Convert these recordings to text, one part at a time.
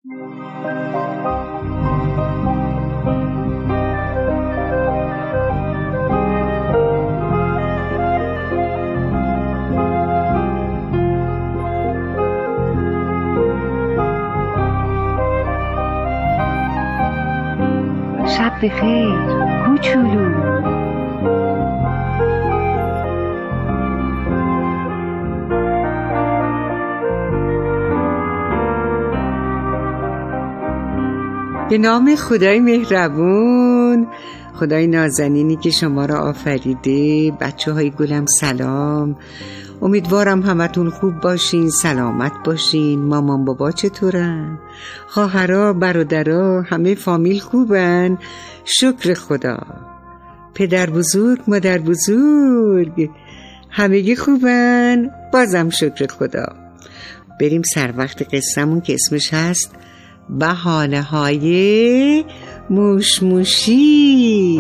شب بخیر کوچولو. به نام خدای مهربون، خدای نازنینی که شما را آفریده. بچه های گلم سلام، امیدوارم همتون خوب باشین، سلامت باشین. مامان بابا چطورن؟ خواهرها، برادرها، همه فامیل خوبن؟ شکر خدا. پدر بزرگ، مادر بزرگ همگی خوبن؟ بازم شکر خدا. بریم سر وقت قصه‌مون که اسمش هست بهانه‌های موشموشی.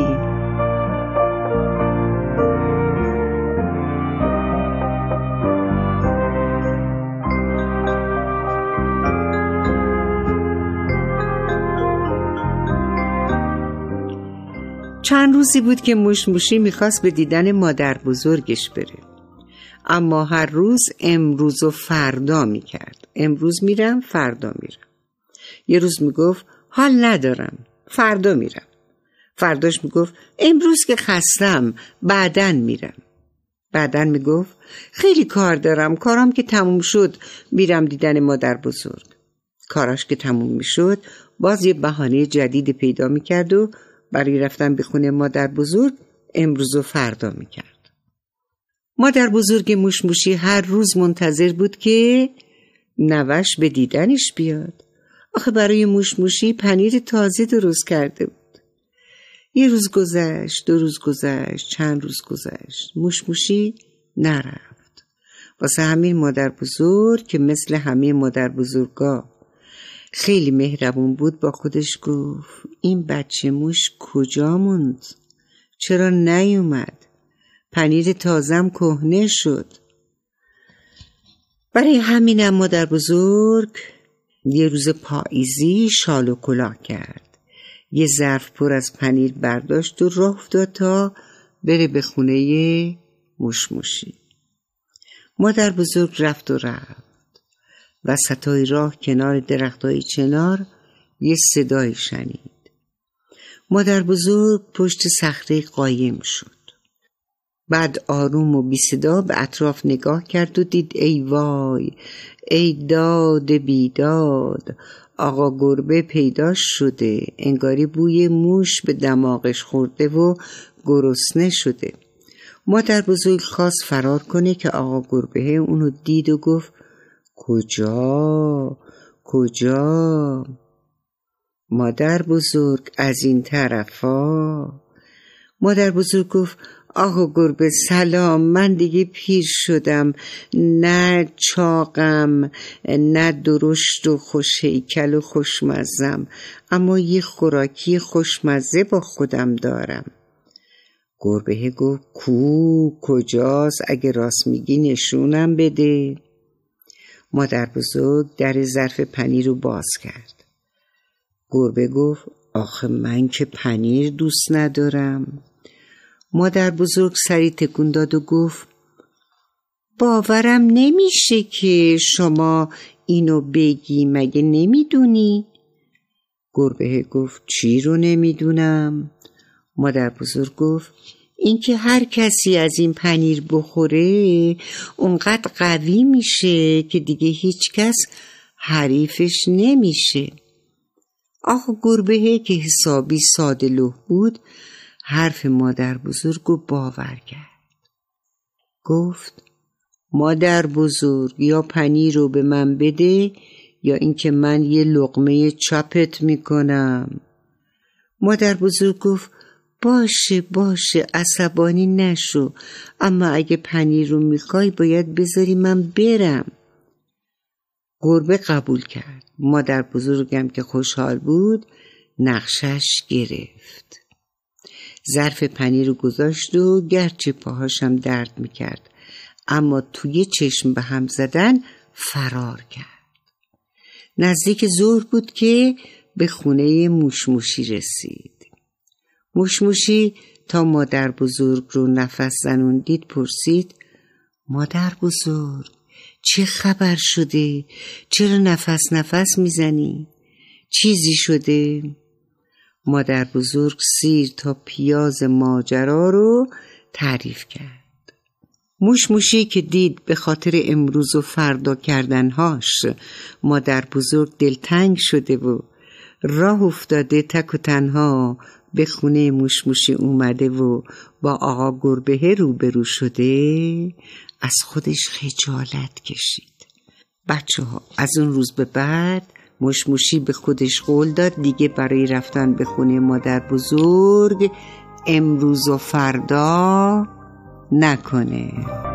چند روزی بود که موشموشی میخواست به دیدن مادر بزرگش بره، اما هر روز امروز و فردا میکرد. امروز میرم، فردا میرم. یه روز میگفت حال ندارم، فردا میرم. فرداش میگفت امروز که خستم، بعدن میرم. بعدن میگفت خیلی کار دارم، کارم که تموم شد میرم دیدن مادر بزرگ. کاراش که تموم میشد باز یه بهانه جدید پیدا میکرد و برای رفتن به خونه مادر بزرگ امروز و فردا میکرد. مادر بزرگ موشموشی هر روز منتظر بود که نوش به دیدنش بیاد. آخه برای موشموشی پنیر تازه درست کرده بود. یه روز گذشت، 2 روز گذشت، چند روز گذشت، موشموشی نرفت. واسه همین مادر بزرگ که مثل همه مادر بزرگا خیلی مهربون بود با خودش گفت این بچه موش کجا موند؟ چرا نیومد؟ پنیر تازم کهنه شد. برای همینم مادر بزرگ یه روز پاییزی شال و کلاه کرد. یه ظرف پر از پنیر برداشت و راه افتاد تا بره به خونه موشموشی. مادر بزرگ رفت و رفت. وسطای راه کنار درختای چنار یه صدای شنید. مادر بزرگ پشت صخره قایم شد. بعد آروم و بی صدا به اطراف نگاه کرد و دید ای وای، ای داد بیداد، آقا گربه پیدا شده. انگاری بوی موش به دماغش خورده و گرسنه شده. مادر بزرگ خواست فرار کنه که آقا گربه اونو دید و گفت کجا؟ کجا؟ مادر بزرگ از این طرفا. مادر بزرگ گفت آقا گربه سلام، من دیگه پیر شدم، نه چاقم، نه درشت و خوش هیکل و خوشمزم، اما یه خوراکی خوشمزه با خودم دارم. گربه گفت کجاست؟ اگه راست میگی نشونم بده. مادر بزرگ در ظرف پنیر رو باز کرد. گربه گفت آخه من که پنیر دوست ندارم. مادر بزرگ سری تکون داد و گفت باورم نمیشه که شما اینو بگی، مگه نمیدونی؟ گربه گفت چی رو نمیدونم؟ مادر بزرگ گفت اینکه هر کسی از این پنیر بخوره اونقدر قوی میشه که دیگه هیچ کس حریفش نمیشه. آخه گربه که حسابی ساده لوح بود حرف مادر بزرگ رو باور کرد. گفت مادر بزرگ یا پنیر رو به من بده یا اینکه من یه لقمه چاپت میکنم. مادر بزرگ گفت باشه عصبانی نشو، اما اگه پنیر رو میخوای باید بذاری من برم. گربه قبول کرد. مادر بزرگم که خوشحال بود نقشش گرفت. ظرف پنیر رو گذاشت و گرچه پاهاشم درد میکرد اما توی چشم به هم زدن فرار کرد. نزدیک ظهر بود که به خونه موشموشی رسید. موشموشی تا مادر بزرگ رو نفس زنون دید پرسید: مادر بزرگ، چه خبر شده؟ چرا نفس میزنی؟ چیزی شده؟ مادر بزرگ سیر تا پیاز ماجرا رو تعریف کرد. موشموشی که دید به خاطر امروز و فردا کردنهاش مادر بزرگ دلتنگ شده و راه افتاده تک و تنها به خونه موشموشی اومده و با آقا گربه روبرو شده، از خودش خجالت کشید. بچه‌ها از اون روز به بعد موشموشی به خودش قول داد دیگه برای رفتن به خونه مادر بزرگ امروز و فردا نکنه.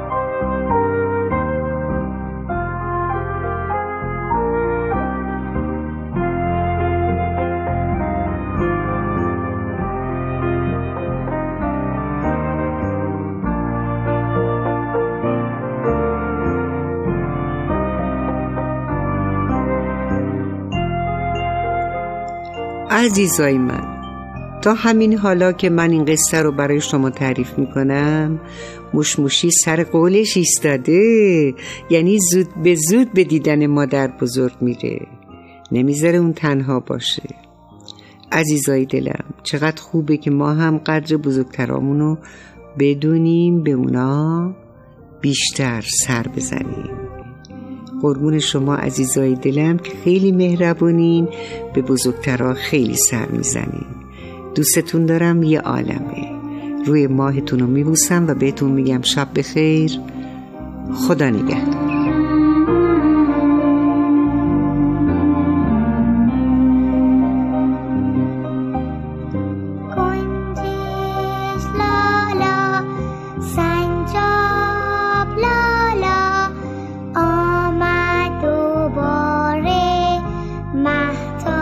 عزیزای من، تا همین حالا که من این قصه رو برای شما تعریف میکنم موشموشی سر قولش ایستاده، یعنی زود به دیدن مادر بزرگ میره، نمیذاره اون تنها باشه. عزیزای دلم، چقدر خوبه که ما هم قدر بزرگترامونو بدونیم، به اونا بیشتر سر بزنیم. قربون شما عزیزای دلم که خیلی مهربونین، به بزرگترها خیلی سر میزنین. دوستتون دارم یه عالمه. روی ماهتون رو میبوسم و بهتون میگم شب بخیر، خدا نگهدار. مهتاب